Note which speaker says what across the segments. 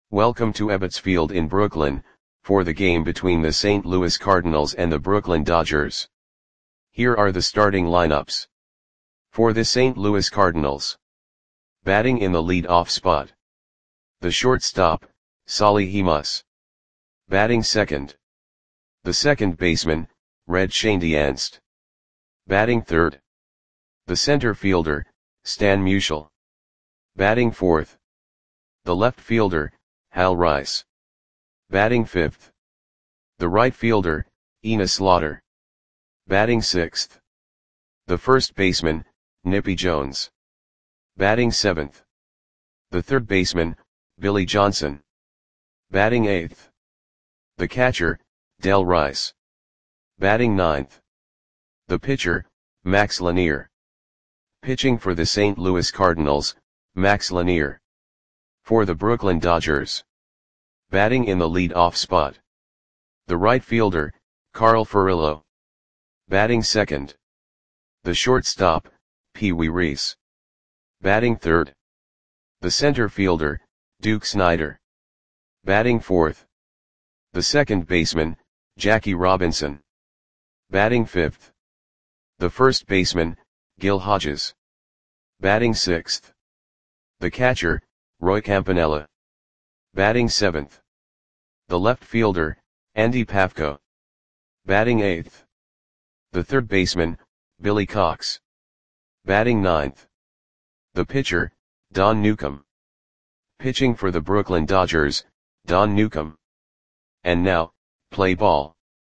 Speaker 1: Welcome to Ebbets Field in Brooklyn, for the game between the St. Louis Cardinals and the Brooklyn Dodgers. Here are the starting lineups. For the St. Louis Cardinals. Batting in the lead-off spot. The shortstop, Solly Hemus. Batting second. The second baseman, Red Schoendienst. Batting third. The center fielder, Stan Musial. Batting fourth. The left fielder, Hal Rice. Batting fifth. The right fielder, Enos Slaughter. Batting sixth. The first baseman, Nippy Jones. Batting seventh. The third baseman, Billy Johnson. Batting eighth. The catcher, Del Rice. Batting ninth. The pitcher, Max Lanier. Pitching for the St. Louis Cardinals, Max Lanier. For the Brooklyn Dodgers. Batting in the lead-off spot. The right fielder, Carl Furillo. Batting second. The shortstop, Pee Wee Reese. Batting third. The center fielder, Duke Snider. Batting fourth. The second baseman, Jackie Robinson. Batting fifth. The first baseman, Gil Hodges. Batting sixth. The catcher, Roy Campanella. Batting seventh. The left fielder, Andy Pafko. Batting eighth. The third baseman, Billy Cox. Batting ninth. The pitcher, Don Newcombe. Pitching for the Brooklyn Dodgers, Don Newcombe. And now, play ball.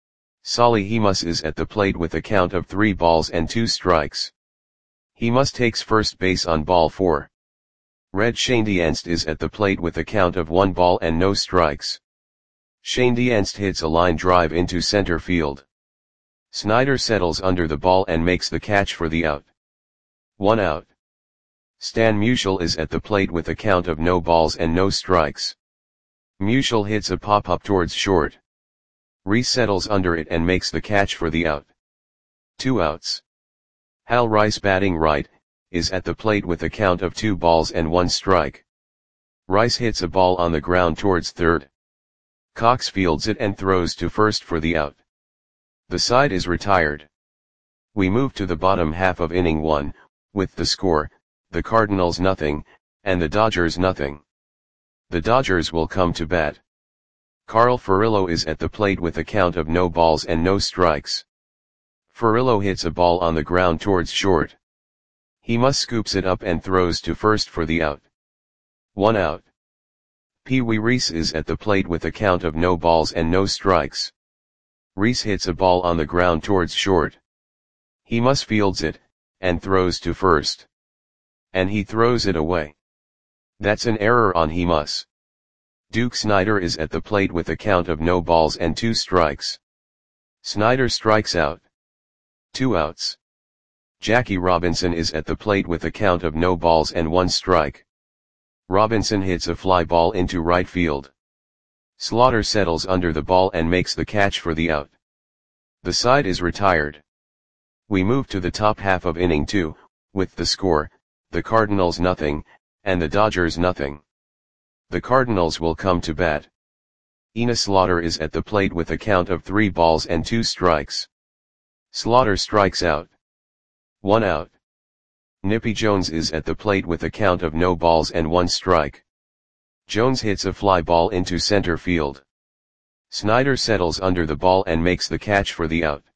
Speaker 1: Solly Hemus is at the plate with a count of 3 balls and 2 strikes. Hemus takes first base on ball 4. Red Schoendienst is at the plate with a count of 1 ball and no strikes. Schoendienst hits a line drive into center field. Snider settles under the ball and makes the catch for the out. 1 out. Stan Musial is at the plate with a count of no balls and no strikes. Musial hits a pop-up towards short. Reese settles under it and makes the catch for the out. 2 outs. Hal Rice, batting right, is at the plate with a count of 2 balls and 1 strike. Rice hits a ball on the ground towards third. Cox fields it and throws to first for the out. The side is retired. We move to the bottom half of inning 1, with the score, the Cardinals nothing, and the Dodgers nothing. The Dodgers will come to bat. Carl Furillo is at the plate with a count of no balls and no strikes. Furillo hits a ball on the ground towards short. Hemus scoops it up and throws to first for the out. 1 out. Pee Wee Reese is at the plate with a count of no balls and no strikes. Reese hits a ball on the ground towards short. Hemus fields it, and throws to first. And he throws it away. That's an error on Hemus. Duke Snider is at the plate with a count of no balls and 2 strikes. Snider strikes out. 2 outs. Jackie Robinson is at the plate with a count of no balls and 1 strike. Robinson hits a fly ball into right field. Slaughter settles under the ball and makes the catch for the out. The side is retired. We move to the top half of inning 2, with the score, the Cardinals nothing, and the Dodgers nothing. The Cardinals will come to bat. Enos Slaughter is at the plate with a count of 3 balls and 2 strikes. Slaughter strikes out. 1 out. Nippy Jones is at the plate with a count of no balls and 1 strike. Jones hits a fly ball into center field. Snider settles under the ball and makes the catch for the out.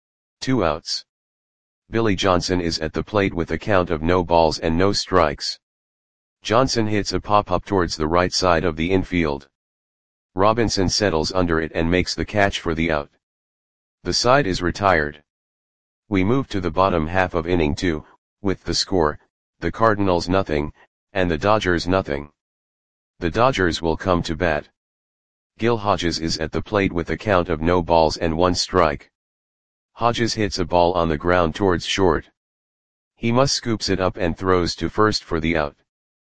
Speaker 1: 2 outs. Billy Johnson is at the plate with a count of no balls and no strikes. Johnson hits a pop-up towards the right side of the infield. Robinson settles under it and makes the catch for the out. The side is retired. We move to the bottom half of inning 2, with the score, the Cardinals nothing, and the Dodgers nothing. The Dodgers will come to bat. Gil Hodges is at the plate with a count of no balls and 1 strike. Hodges hits a ball on the ground towards short. Hemus scoops it up and throws to first for the out.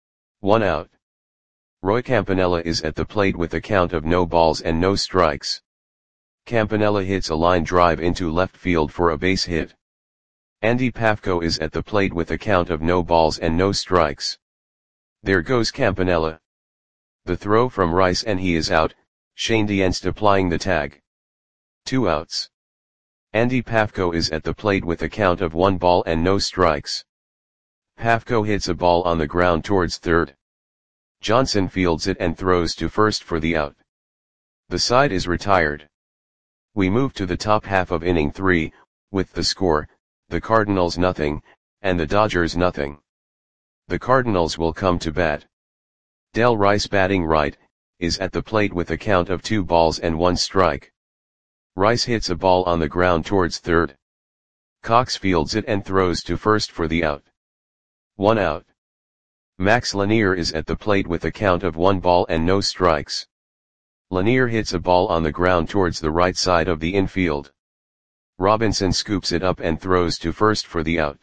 Speaker 1: 1 out. Roy Campanella is at the plate with a count of no balls and no strikes. Campanella hits a line drive into left field for a base hit. Andy Pafko is at the plate with a count of no balls and no strikes. There goes Campanella. The throw from Rice and he is out, Shane Dienst applying the tag. 2 outs. Andy Pafko is at the plate with a count of 1 ball and no strikes. Pafko hits a ball on the ground towards third. Johnson fields it and throws to first for the out. The side is retired. We move to the top half of inning 3, with the score, the Cardinals nothing, and the Dodgers nothing. The Cardinals will come to bat. Del Rice batting right, is at the plate with a count of 2 balls and 1 strike. Rice hits a ball on the ground towards third. Cox fields it and throws to first for the out. 1 out. Max Lanier is at the plate with a count of 1 ball and no strikes. Lanier hits a ball on the ground towards the right side of the infield. Robinson scoops it up and throws to first for the out.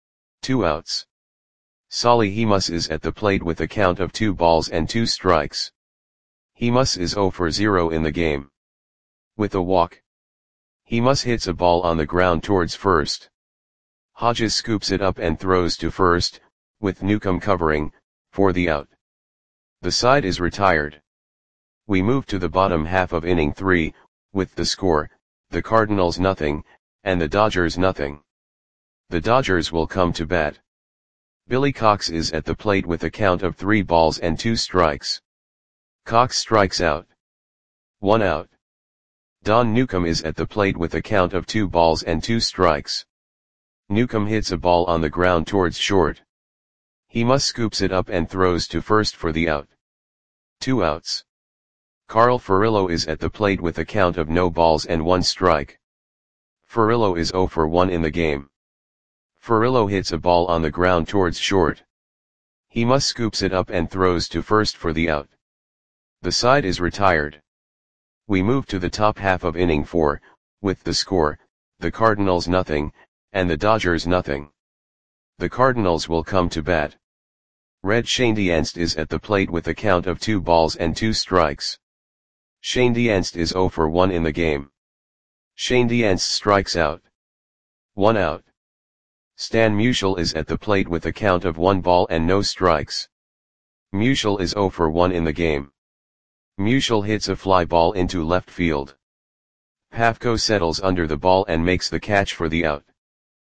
Speaker 1: 2 outs. Solly Hemus is at the plate with a count of 2 balls and 2 strikes. Hemus is 0 for 0 in the game. With a walk. Hemus hits a ball on the ground towards first. Hodges scoops it up and throws to first, with Newcomb covering, for the out. The side is retired. We move to the bottom half of inning 3, with the score, the Cardinals nothing, and the Dodgers nothing. The Dodgers will come to bat. Billy Cox is at the plate with a count of 3 balls and 2 strikes. Cox strikes out. 1 out. Don Newcomb is at the plate with a count of 2 balls and 2 strikes. Newcomb hits a ball on the ground towards short. Hemus scoops it up and throws to first for the out. 2 outs. Carl Furillo is at the plate with a count of no balls and 1 strike. Furillo is 0 for 1 in the game. Furillo hits a ball on the ground towards short. Hemus scoops it up and throws to first for the out. The side is retired. We move to the top half of inning 4, with the score, the Cardinals nothing, and the Dodgers nothing. The Cardinals will come to bat. Red Shane Dienst is at the plate with a count of 2 balls and 2 strikes. Shane Dienst is 0 for 1 in the game. Shane Dienst strikes out. 1 out. Stan Musial is at the plate with a count of 1 ball and no strikes. Musial is 0 for 1 in the game. Musial hits a fly ball into left field. Pafko settles under the ball and makes the catch for the out.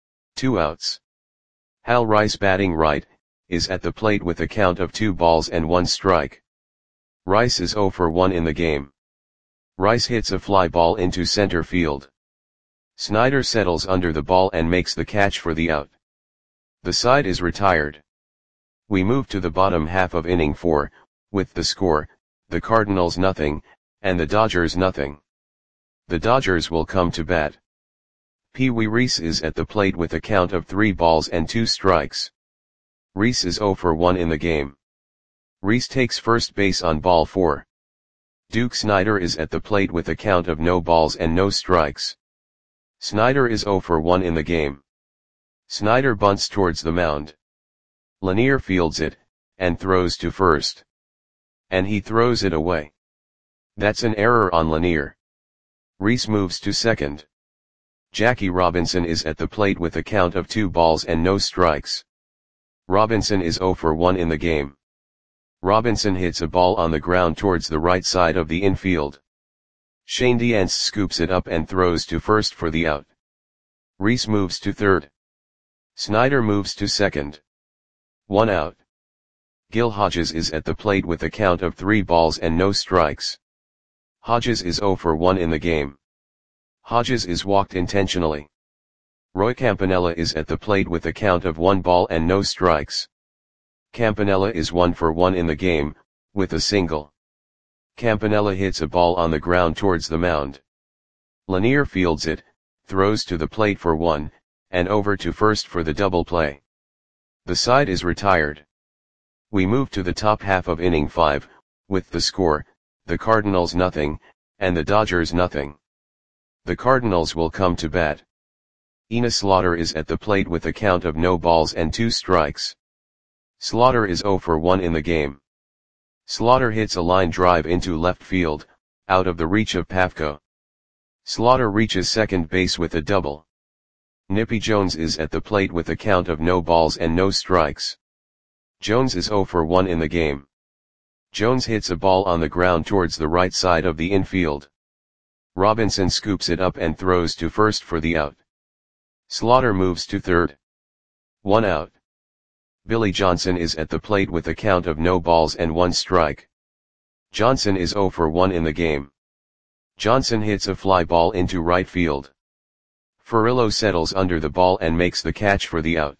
Speaker 1: 2 outs. Hal Rice batting right, is at the plate with a count of 2 balls and 1 strike. Rice is 0 for 1 in the game. Rice hits a fly ball into center field. Snyder settles under the ball and makes the catch for the out. The side is retired. We move to the bottom half of inning 4, with the score, the Cardinals nothing, and the Dodgers nothing. The Dodgers will come to bat. Pee Wee Reese is at the plate with a count of 3 balls and 2 strikes. Reese is 0 for 1 in the game. Reese takes first base on ball 4. Duke Snyder is at the plate with a count of no balls and no strikes. Snyder is 0 for 1 in the game. Snyder bunts towards the mound. Lanier fields it, and throws to first. And he throws it away. That's an error on Lanier. Reese moves to second. Jackie Robinson is at the plate with a count of 2 balls and no strikes. Robinson is 0 for 1 in the game. Robinson hits a ball on the ground towards the right side of the infield. Shane Dienst scoops it up and throws to first for the out. Reese moves to third. Snyder moves to second. 1 out. Gil Hodges is at the plate with a count of 3 balls and no strikes. Hodges is 0 for 1 in the game. Hodges is walked intentionally. Roy Campanella is at the plate with a count of 1 ball and no strikes. Campanella is 1 for 1 in the game, with a single. Campanella hits a ball on the ground towards the mound. Lanier fields it, throws to the plate for 1, and over to first for the double play. The side is retired. We move to the top half of inning 5, with the score, the Cardinals nothing, and the Dodgers nothing. The Cardinals will come to bat. Enos Slaughter is at the plate with a count of no balls and 2 strikes. Slaughter is 0 for 1 in the game. Slaughter hits a line drive into left field, out of the reach of Pafko. Slaughter reaches second base with a double. Nippy Jones is at the plate with a count of no balls and no strikes. Jones is 0 for 1 in the game. Jones hits a ball on the ground towards the right side of the infield. Robinson scoops it up and throws to first for the out. Slaughter moves to third. 1 out. Billy Johnson is at the plate with a count of no balls and 1 strike. Johnson is 0 for 1 in the game. Johnson hits a fly ball into right field. Furillo settles under the ball and makes the catch for the out.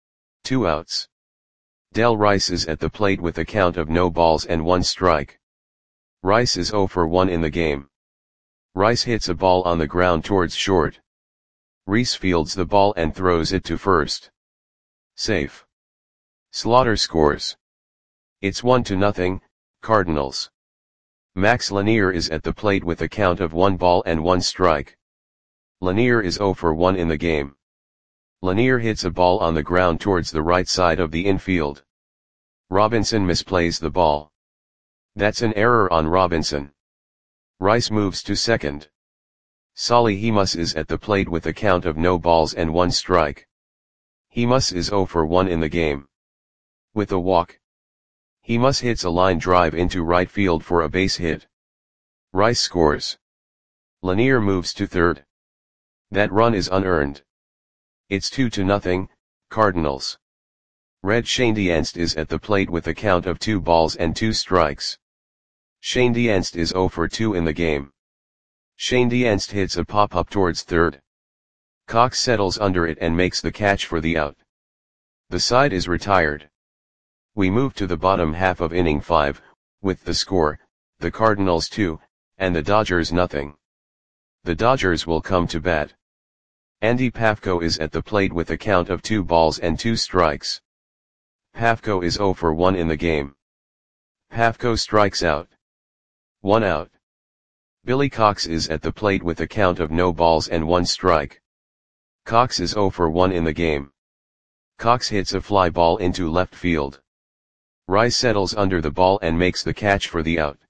Speaker 1: 2 outs. Del Rice is at the plate with a count of no balls and 1 strike. Rice is 0 for 1 in the game. Rice hits a ball on the ground towards short. Reese fields the ball and throws it to first. Safe. Slaughter scores. It's 1-0, Cardinals. Max Lanier is at the plate with a count of 1 ball and 1 strike. Lanier is 0 for 1 in the game. Lanier hits a ball on the ground towards the right side of the infield. Robinson misplays the ball. That's an error on Robinson. Rice moves to second. Solly Hemus is at the plate with a count of no balls and 1 strike. Hemus is 0 for 1 in the game. With a walk. Hemus hits a line drive into right field for a base hit. Rice scores. Lanier moves to third. That run is unearned. It's 2-0, Cardinals. Red Schoendienst is at the plate with a count of 2 balls and 2 strikes. Schoendienst is 0 for 2 in the game. Schoendienst hits a pop-up towards third. Cox settles under it and makes the catch for the out. The side is retired. We move to the bottom half of inning 5, with the score, the Cardinals 2, and the Dodgers 0. The Dodgers will come to bat. Andy Pafko is at the plate with a count of 2 balls and 2 strikes. Pafko is 0 for 1 in the game. Pafko strikes out. 1 out. Billy Cox is at the plate with a count of no balls and 1 strike. Cox is 0 for 1 in the game. Cox hits a fly ball into left field. Rice settles under the ball and makes the catch for the out.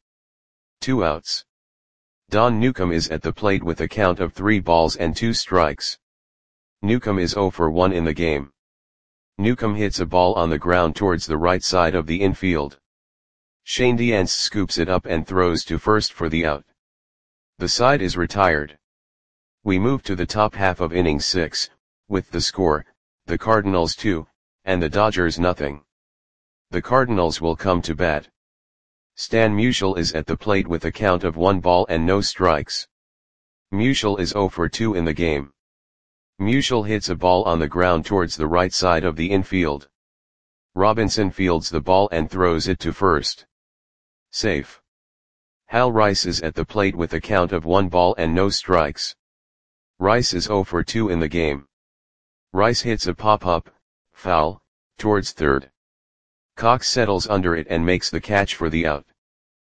Speaker 1: 2 outs. Don Newcomb is at the plate with a count of 3 balls and 2 strikes. Newcomb is 0 for 1 in the game. Newcomb hits a ball on the ground towards the right side of the infield. Schoendienst scoops it up and throws to first for the out. The side is retired. We move to the top half of inning 6, with the score, the Cardinals 2, and the Dodgers 0. The Cardinals will come to bat. Stan Musial is at the plate with a count of 1 ball and no strikes. Musial is 0 for 2 in the game. Musial hits a ball on the ground towards the right side of the infield. Robinson fields the ball and throws it to first. Safe. Hal Rice is at the plate with a count of 1 ball and no strikes. Rice is 0 for 2 in the game. Rice hits a pop-up, foul, towards third. Cox settles under it and makes the catch for the out.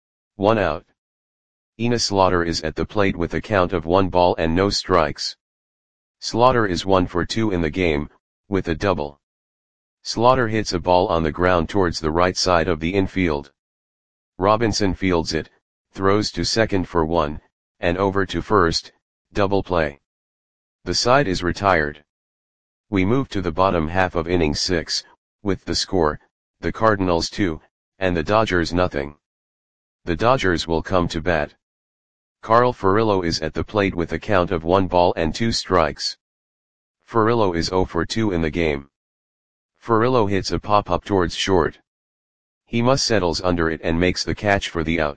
Speaker 1: 1 out. Enos Slaughter is at the plate with a count of 1 ball and no strikes. Slaughter is 1 for 2 in the game, with a double. Slaughter hits a ball on the ground towards the right side of the infield. Robinson fields it, throws to second for 1, and over to first, double play. The side is retired. We move to the bottom half of inning 6, with the score, the Cardinals 2, and the Dodgers 0. The Dodgers will come to bat. Carl Furillo is at the plate with a count of 1 ball and 2 strikes. Furillo is 0 for 2 in the game. Furillo hits a pop-up towards short. Hemus settles under it and makes the catch for the out.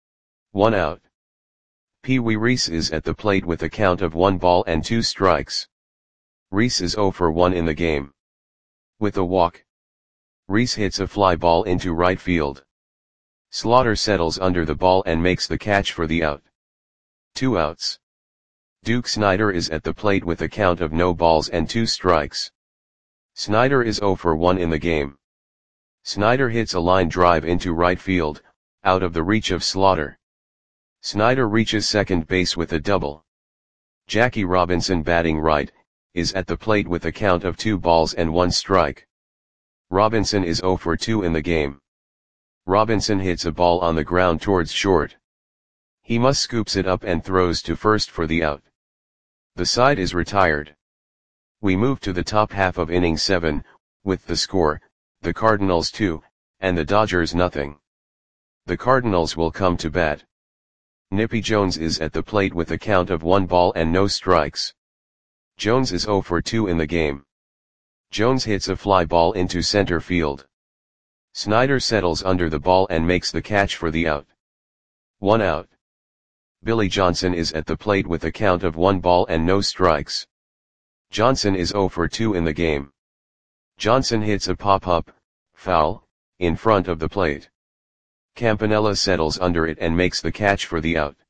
Speaker 1: 1 out. Pee Wee Reese is at the plate with a count of 1 ball and 2 strikes. Reese is 0 for 1 in the game. With a walk. Reese hits a fly ball into right field. Slaughter settles under the ball and makes the catch for the out. 2 outs. Duke Snider is at the plate with a count of no balls and 2 strikes. Snider is 0 for 1 in the game. Snider hits a line drive into right field, out of the reach of Slaughter. Snider reaches second base with a double. Jackie Robinson, batting right, is at the plate with a count of 2 balls and 1 strike. Robinson is 0 for 2 in the game. Robinson hits a ball on the ground towards short. Hemus scoops it up and throws to first for the out. The side is retired. We move to the top half of inning 7, with the score, the Cardinals 2, and the Dodgers 0. The Cardinals will come to bat. Nippy Jones is at the plate with a count of 1 ball and no strikes. Jones is 0 for 2 in the game. Jones hits a fly ball into center field. Snyder settles under the ball and makes the catch for the out. 1 out. Billy Johnson is at the plate with a count of 1 ball and no strikes. Johnson is 0 for 2 in the game. Johnson hits a pop-up, foul, in front of the plate. Campanella settles under it and makes the catch for the out.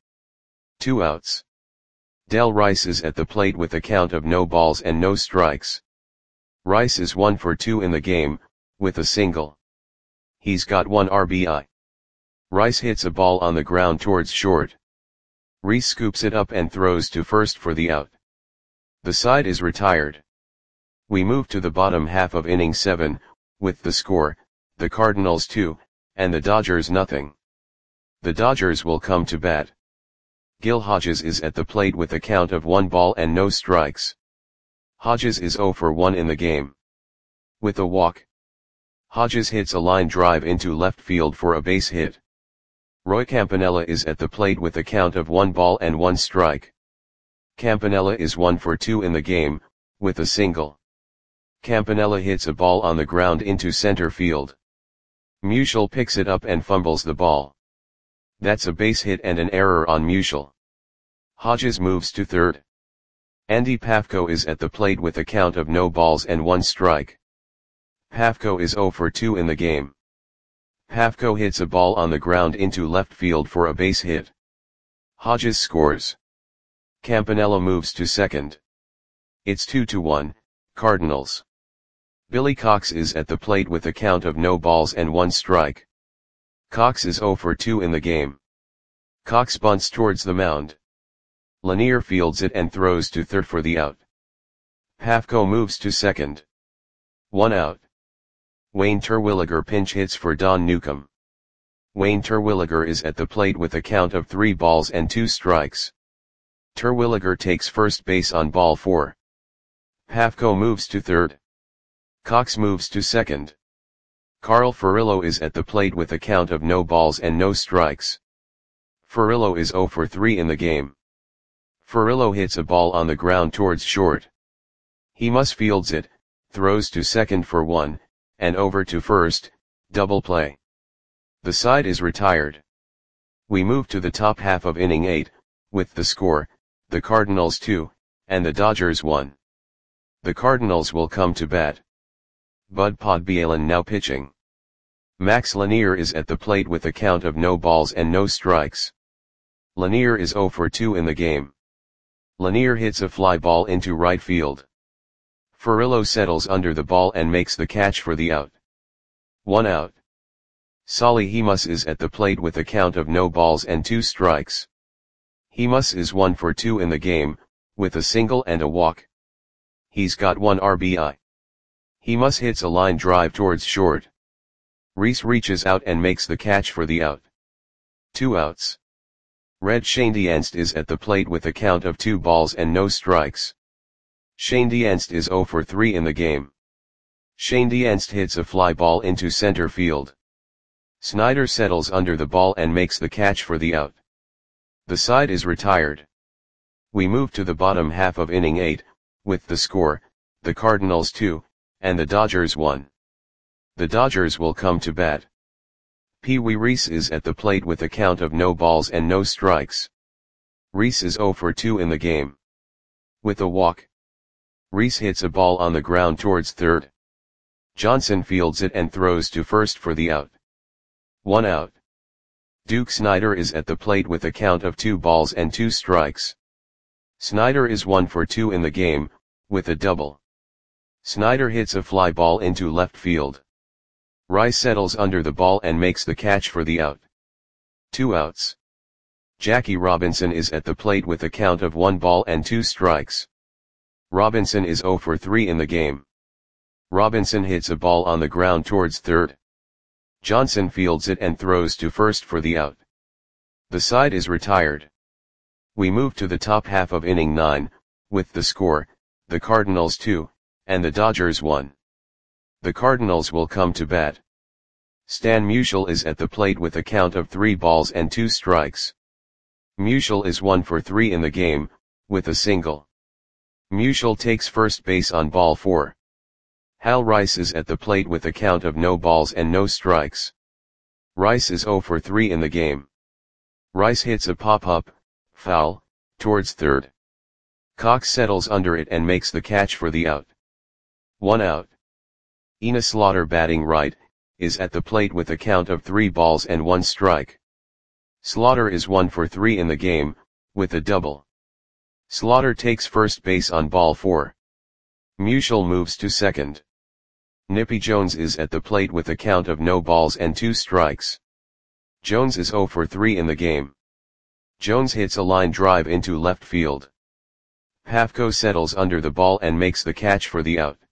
Speaker 1: 2 outs. Del Rice is at the plate with a count of no balls and no strikes. Rice is 1 for 2 in the game, with a single. He's got 1 RBI. Rice hits a ball on the ground towards short. Reese scoops it up and throws to first for the out. The side is retired. We move to the bottom half of inning 7, with the score, the Cardinals 2, and the Dodgers nothing. The Dodgers will come to bat. Gil Hodges is at the plate with a count of 1 ball and no strikes. Hodges is 0 for 1 in the game. With a walk. Hodges hits a line drive into left field for a base hit. Roy Campanella is at the plate with a count of 1 ball and 1 strike. Campanella is 1 for 2 in the game, with a single. Campanella hits a ball on the ground into center field. Musial picks it up and fumbles the ball. That's a base hit and an error on Musial. Hodges moves to third. Andy Pafko is at the plate with a count of no balls and 1 strike. Pafko is 0 for 2 in the game. Pafko hits a ball on the ground into left field for a base hit. Hodges scores. Campanella moves to second. It's 2-1, Cardinals. Billy Cox is at the plate with a count of no balls and 1 strike. Cox is 0 for 2 in the game. Cox bunts towards the mound. Lanier fields it and throws to third for the out. Pafko moves to second. 1 out. Wayne Terwilliger pinch hits for Don Newcomb. Wayne Terwilliger is at the plate with a count of 3 balls and 2 strikes. Terwilliger takes first base on ball 4. Pafko moves to third. Cox moves to second. Carl Furillo is at the plate with a count of no balls and no strikes. Furillo is 0 for 3 in the game. Furillo hits a ball on the ground towards short. Hemus fields it, throws to second for 1, and over to first, double play. The side is retired. We move to the top half of inning 8, with the score, the Cardinals 2, and the Dodgers 1. The Cardinals will come to bat. Bud Podbielin now pitching. Max Lanier is at the plate with a count of no balls and no strikes. Lanier is 0 for 2 in the game. Lanier hits a fly ball into right field. Furillo settles under the ball and makes the catch for the out. 1 out. Solly Hemus is at the plate with a count of no balls and 2 strikes. Hemus is 1 for 2 in the game, with a single and a walk. He's got 1 RBI. Hemus hits a line drive towards short. Reese reaches out and makes the catch for the out. 2 outs. Red Schoendienst is at the plate with a count of 2 balls and no strikes. Schoendienst is 0 for 3 in the game. Schoendienst hits a fly ball into center field. Snyder settles under the ball and makes the catch for the out. The side is retired. We move to the bottom half of inning 8, with the score, the Cardinals 2, and the Dodgers 1. The Dodgers will come to bat. Pee Wee Reese is at the plate with a count of no balls and no strikes. Reese is 0 for 2 in the game. With a walk. Reese hits a ball on the ground towards third. Johnson fields it and throws to first for the out. 1 out. Duke Snyder is at the plate with a count of 2 balls and 2 strikes. Snyder is 1 for 2 in the game, with a double. Snyder hits a fly ball into left field. Rice settles under the ball and makes the catch for the out. 2 outs. Jackie Robinson is at the plate with a count of 1 ball and 2 strikes. Robinson is 0 for 3 in the game. Robinson hits a ball on the ground towards third. Johnson fields it and throws to first for the out. The side is retired. We move to the top half of inning 9, with the score, the Cardinals 2, and the Dodgers 1. The Cardinals will come to bat. Stan Musial is at the plate with a count of 3 balls and 2 strikes. Musial is 1 for 3 in the game, with a single. Musial takes first base on ball 4. Hal Rice is at the plate with a count of no balls and no strikes. Rice is 0 for 3 in the game. Rice hits a pop-up, foul, towards third. Cox settles under it and makes the catch for the out. 1 out. Ina Slaughter, batting right, is at the plate with a count of 3 balls and 1 strike. Slaughter is 1 for 3 in the game, with a double. Slaughter takes first base on ball 4. Musial moves to second. Nippy Jones is at the plate with a count of no balls and 2 strikes. Jones is 0 for 3 in the game. Jones hits a line drive into left field. Pafko settles under the ball and makes the catch for the out.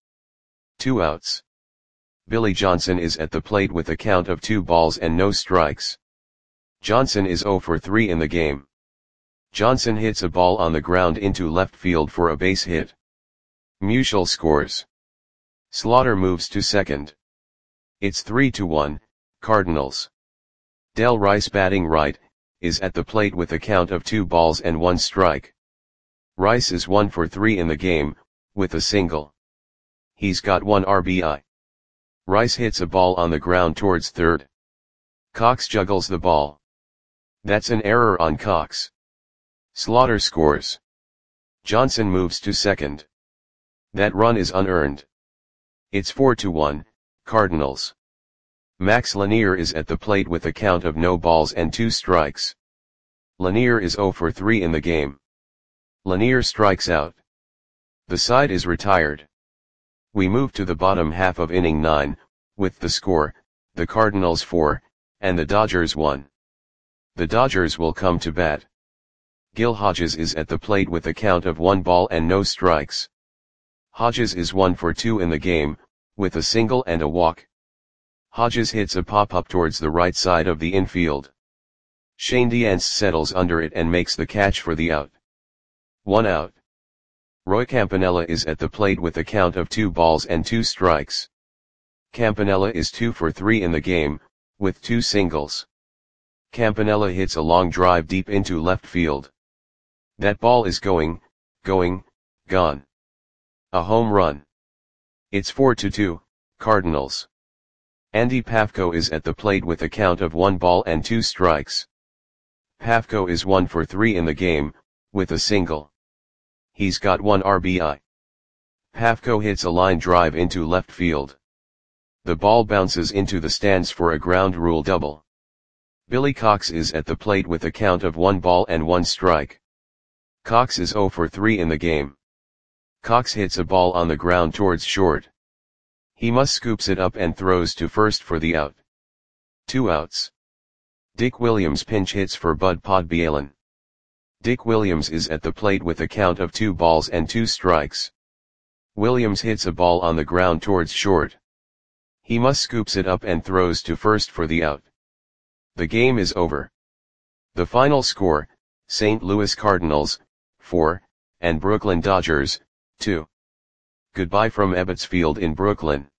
Speaker 1: 2 outs. Billy Johnson is at the plate with a count of 2 balls and no strikes. Johnson is 0 for 3 in the game. Johnson hits a ball on the ground into left field for a base hit. Musial scores. Slaughter moves to second. It's 3-1, Cardinals. Del Rice, batting right, is at the plate with a count of 2 balls and 1 strike. Rice is 1 for 3 in the game, with a single. He's got 1 RBI. Rice hits a ball on the ground towards third. Cox juggles the ball. That's an error on Cox. Slaughter scores. Johnson moves to second. That run is unearned. It's 4-1, Cardinals. Max Lanier is at the plate with a count of no balls and 2 strikes. Lanier is 0 for 3 in the game. Lanier strikes out. The side is retired. We move to the bottom half of inning 9, with the score, the Cardinals 4, and the Dodgers 1. The Dodgers will come to bat. Gil Hodges is at the plate with a count of 1 ball and no strikes. Hodges is 1 for 2 in the game, with a single and a walk. Hodges hits a pop-up towards the right side of the infield. Shane Diance settles under it and makes the catch for the out. 1 out. Roy Campanella is at the plate with a count of 2 balls and 2 strikes. Campanella is 2 for 3 in the game, with 2 singles. Campanella hits a long drive deep into left field. That ball is gone. A home run. It's 4-2, Cardinals. Andy Pafko is at the plate with a count of 1 ball and 2 strikes. Pafko is 1 for 3 in the game, with a single. He's got 1 RBI. Pafko hits a line drive into left field. The ball bounces into the stands for a ground rule double. Billy Cox is at the plate with a count of 1 ball and 1 strike. Cox is 0 for 3 in the game. Cox hits a ball on the ground towards short. He must scoops it up and throws to first for the out. 2 outs. Dick Williams pinch hits for Bud Podbielin. Dick Williams is at the plate with a count of 2 balls and 2 strikes. Williams hits a ball on the ground towards short. He must scoops it up and throws to first for the out. The game is over. The final score, St. Louis Cardinals, 4, and Brooklyn Dodgers, 2. Goodbye from Ebbets Field in Brooklyn.